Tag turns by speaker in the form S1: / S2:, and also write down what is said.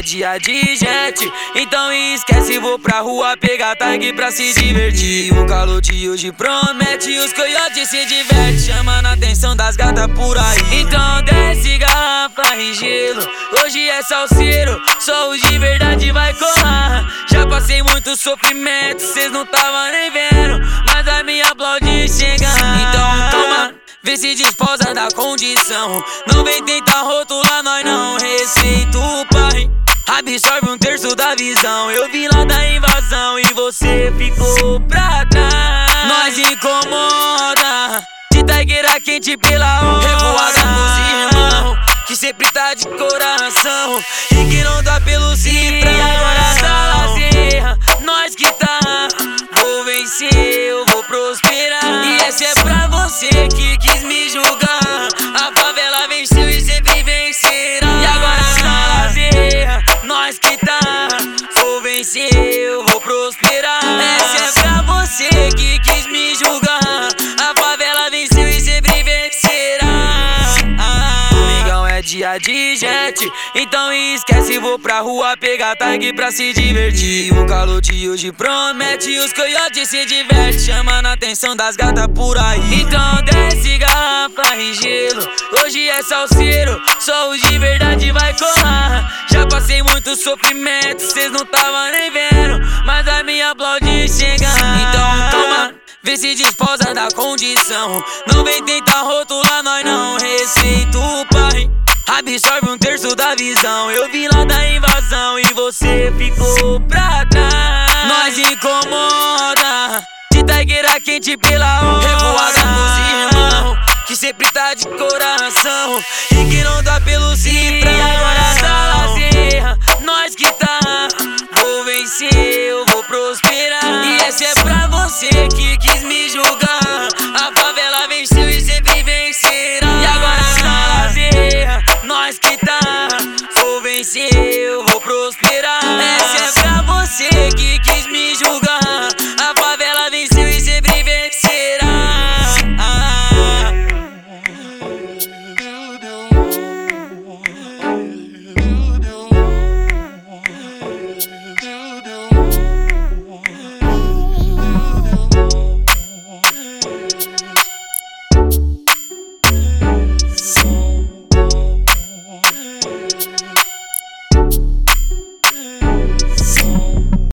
S1: dia de gente, então esquece, vou pra rua pegar tag pra se divertir. O calor de hoje promete, os coiotes se divertem, chamando a atenção das gatas por aí. Então desce garrafa e gelo, hoje é salseiro, só os de verdade vai colar. Já passei muito sofrimento, cês não tava nem vendo, mas a minha aplaude chegando. Então toma, vê se desposa da condição, não vem tentar rotular, nós não receita o pai. Absorve um terço da visão, eu vim lá da invasão e você ficou pra trás. Nós incomoda, de taigueira quente pela hora, revoada pros irmãos, que sempre tá de coração e que não dá pelo cifrão. E agora tá lazer, nós que tá, vou vencer, eu vou prosperar. E esse é pra você que quis me julgar, a favela venceu e sempre vencerá. E agora tá lazer, nós que tá, vou vencer, eu vou prosperar. Essa é pra você que quis me julgar, a favela venceu e sempre vencerá. Domingão é dia de gente, então esquece, vou pra rua pegar tag pra se divertir. O calor de hoje promete, os coiotes se divertem, chamando a atenção das gatas por aí. Então desce garrafa e gelo, hoje é salseiro, só os de verdade vai colar. Já passei muito sofrimento, cês não tava nem vendo, mas a minha aplaude chegando. Então toma, vê se desposa da condição, não vem tentar rotular, nós não receita o pai. Absorve um terço da visão, eu vim lá da invasão e você ficou pra trás. Nós incomoda, de taigueira quente pela hora, revoada pros irmãos, que sempre tá de coração e que não dá pelo cifrão. E agora tá lazer, nós que tá,